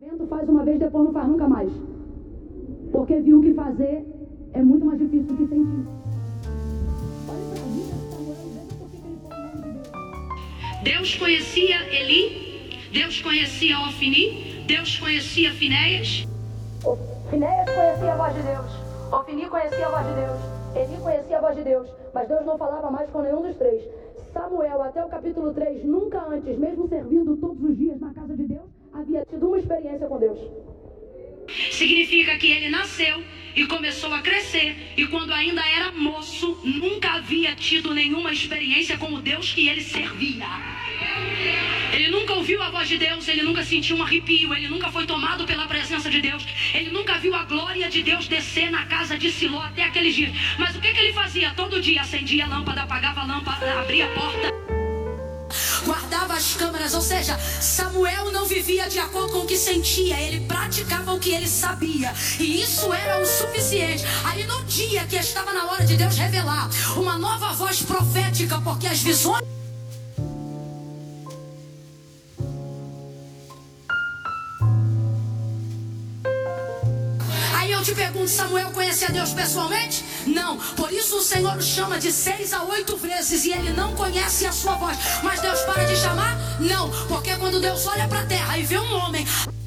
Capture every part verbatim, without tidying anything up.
evento faz uma vez, depois não faz nunca mais. Porque viu que fazer é muito mais difícil do que sentir. Olha pra vida de Samuel, veja por que ele foi o nome de Deus. Deus conhecia Eli, Deus conhecia Ofni, Deus conhecia Finéias. Finéias conhecia a voz de Deus, Ofni conhecia a voz de Deus, Eli conhecia a voz de Deus, mas Deus não falava mais com nenhum dos três. Samuel, até o capítulo três, nunca antes, mesmo servindo todos os dias na casa de Deus, havia tido uma experiência com Deus. Significa que ele nasceu e começou a crescer, e quando ainda era moço, nunca havia tido nenhuma experiência com o Deus que ele servia. Ele nunca ouviu a voz de Deus, ele nunca sentiu um arrepio, ele nunca foi tomado pela presença de Deus, ele nunca viu a glória de Deus descer na casa de Siló até aqueles dias. Mas o que, que ele fazia? Todo dia acendia a lâmpada, apagava a lâmpada, abria a porta, guardava as câmeras. Ou seja, Samuel não vivia de acordo com o que sentia, ele praticava o que ele sabia, e isso era o suficiente. Aí no dia que estava na hora de Deus revelar uma nova voz profética, porque as visões... Aí eu te pergunto, Samuel conhecia Deus pessoalmente? Não, por isso o Senhor o chama de seis a oito vezes e ele não conhece a sua voz. Mas Deus para de chamar? Não, porque quando Deus olha para a terra e vê um homem...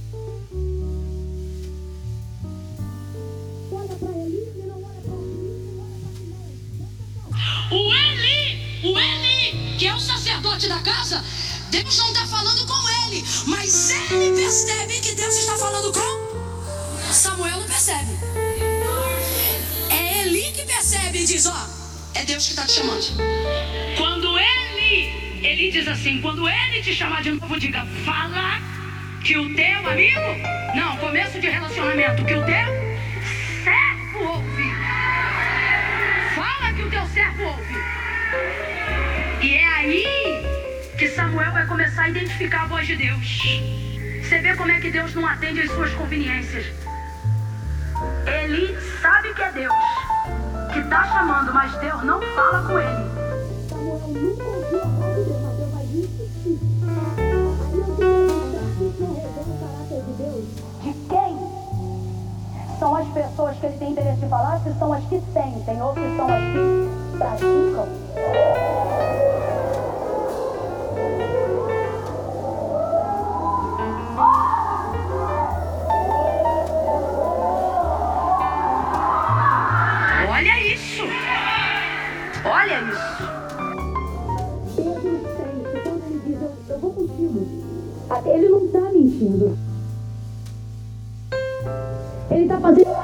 O Eli, o Eli, que é o sacerdote da casa, Deus não está falando com ele, mas ele percebe que Deus está falando com... Samuel não percebe. É Eli que percebe e diz, ó, é Deus que está te chamando. Quando ele, ele diz assim, quando ele te chamar de novo, diga, fala que o teu amigo, não, começo de relacionamento, que o teu servo ouve. Fala que o teu servo ouve. E é aí que Samuel vai começar a identificar a voz de Deus. Você vê como é que Deus não atende às suas conveniências. Ele sabe que é Deus que está chamando, mas Deus não fala com ele. Samuel nunca ouviu a voz de Deus, mas Deus vai insistir. Aí eu te pergunto, isso não revela o caráter de Deus? De quem são as pessoas que ele tem interesse de falar? Se são as que sentem ou se são as que praticam? Olha isso! Olha isso! Pedro sente, quando ele diz, eu, eu vou contigo. Até ele não está mentindo. Ele está fazendo...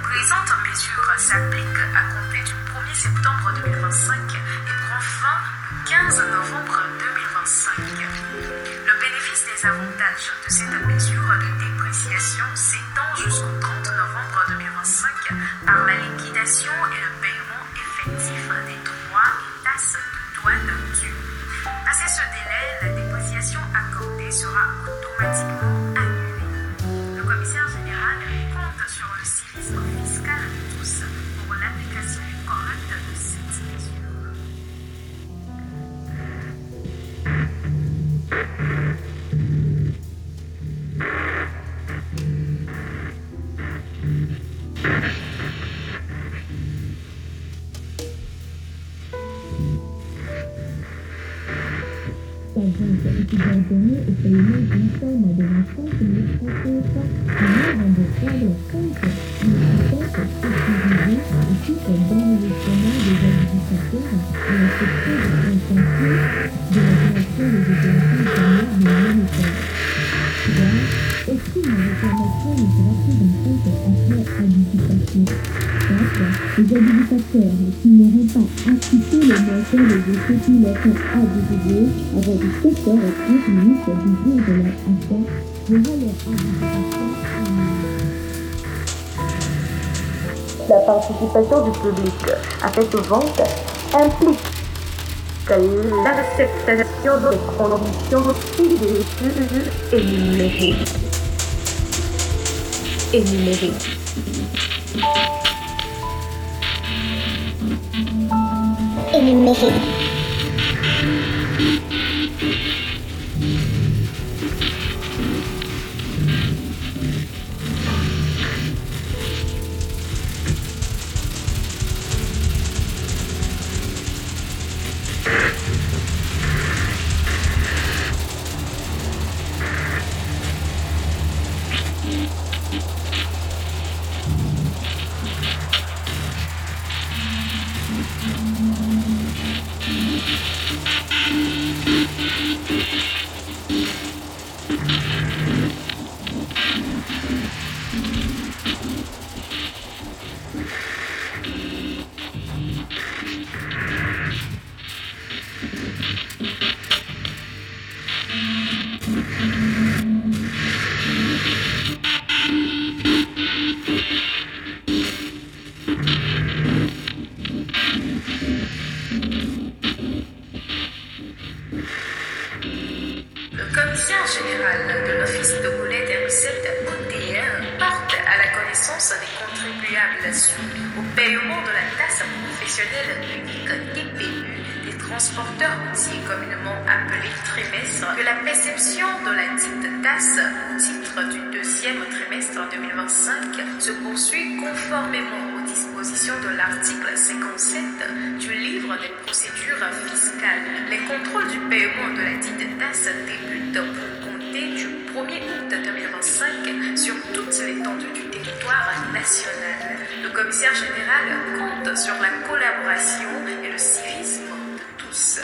Présente mesure s'applique à compter du premier septembre deux mille vingt-cinq et prend fin quinze novembre deux mille vingt-cinq. Le bénéfice des avantages de cette mesure de dépréciation s'étend jusqu'au trente novembre deux mille vingt-cinq par la liquidation et le paiement effectif des droits et tasses de douane dus. Passé ce délai, la dépréciation accordée sera automatiquement annulée. Le commissaire général compte sur le civisme fiscal de tous pour l'application correcte de cette mesure. Par exemple, est subordonnée au paiement d'une somme de cinq mille francs CFA en de cadre cinq mille sécurisé au titre d'enregistrement des administrateurs à la section de contentieux de la direction des opérations intérieures de l'État. trois. Aucune réclamation ne sera prise en compte après habilitation. quatre. Les habilitateurs qui n'auront pas appliqué le montant des spéculations habilitées avant le sept heures trente minutes du jour de leur achat verra leur habilitation annulée. La participation du public à cette vente implique l'acceptation des conditions ci-dessus énumérées. Énumérées. Énumérées. Le commissaire général de l'Office de collecte des recettes O T R porte à la connaissance des contribuables soumis au paiement de la taxe professionnelle unique T P U des transporteurs routiers communément appelés trimestre que la perception de la dite taxe au titre du deuxième trimestre deux mille vingt-cinq se poursuit conformément aux dispositions de l'article cinquante-sept du livre des procédures fiscales. Les contrôles du paiement de la dite taxe débutent pour compter du premier août deux mille vingt-cinq sur toute l'étendue du territoire national. Le commissaire général compte sur la collaboration et le civisme de tous.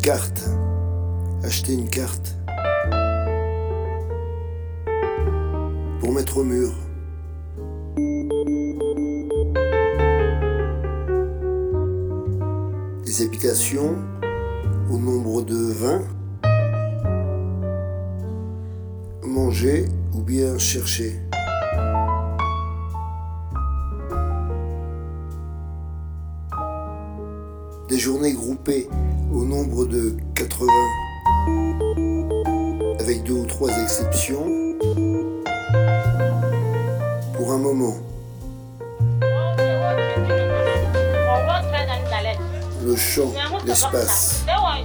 carte. Acheter une carte. Pour mettre au mur. Des habitations au nombre de vingt. Manger ou bien chercher. Des journées groupées au nombre de quatre-vingts, avec deux ou trois exceptions, pour un moment. Le champ, l'espace.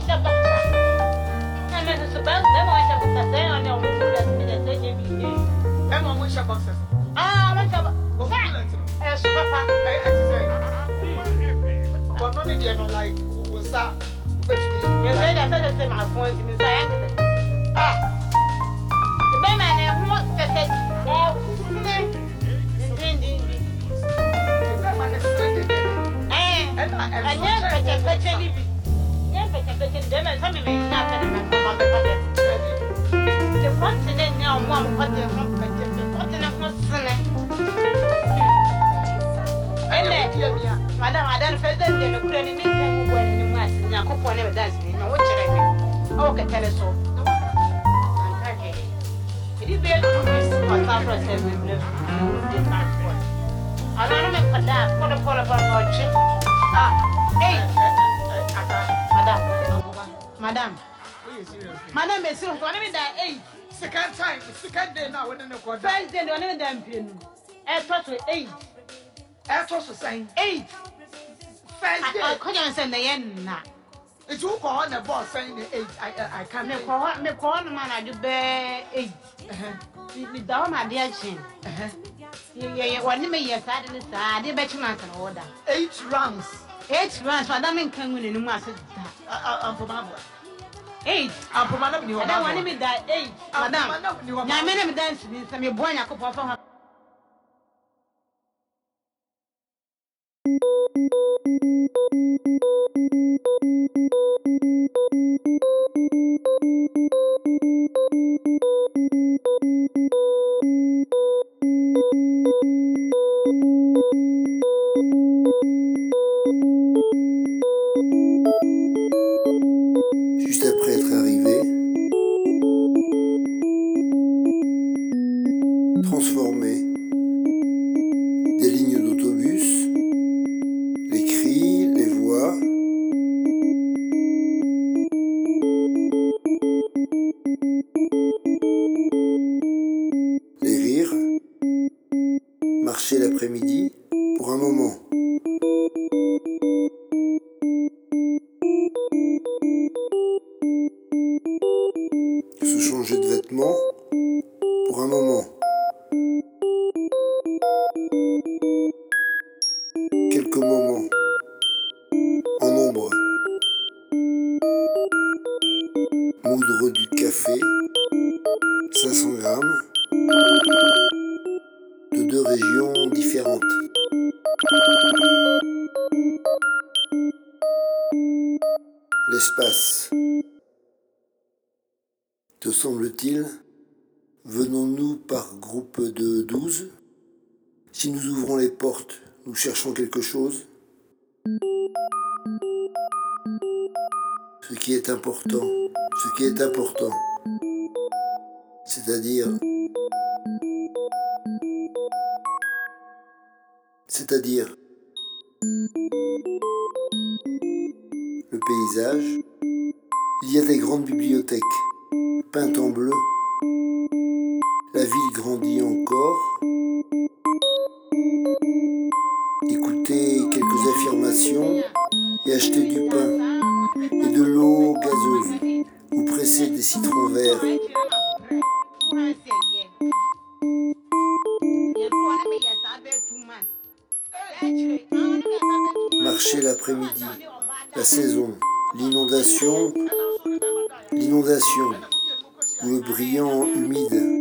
Madam, I don't feel that they're cleaning it when you must. Now, Copo never does me. No, what should I do? Oh, can tell us so. It is very good for Sandra says we live in my phone. I don't know for that. Put a call upon our chip. Ah, hey, Madam, Madam, Madam, is soon going to be that eight. Second time, second day now, when the quarter. First day, one of them pin. I thought with eight. I thought to say eight. First day, I couldn't send the end now. It's who call on the boss saying the eight. I I can't make call me call man. I do bear eight. With down my dear chin. Yeah, yeah, one me yes, I didn't say I did bet you man can order. Eight rounds. Eight rounds, Madam and can win in the master. I'm from Abba. Eight. I'm from Madam. I don't want me that eight. Madam, now many of dance in some boy. I could perform. Juste après être arrivé, transformer des lignes d'autobus, les cris, les voix, les rires, marcher l'après-midi pour un moment. Se changer de vêtements pour un moment. Quelques moments. En nombre. Moudre du café. cinq cents grammes. De deux régions différentes. L'espace. Te semble-t-il, venons-nous par groupe de douze? Si nous ouvrons les portes, nous cherchons quelque chose? Ce qui est important, ce qui est important, c'est-à-dire, c'est-à-dire, le paysage. Il y a des grandes bibliothèques, peintes en bleu. La ville grandit encore. Écoutez quelques affirmations et achetez du pain et de l'eau gazeuse ou presser des citrons verts. Marcher l'après-midi, la saison, l'inondation, l'inondation ou le brillant humide.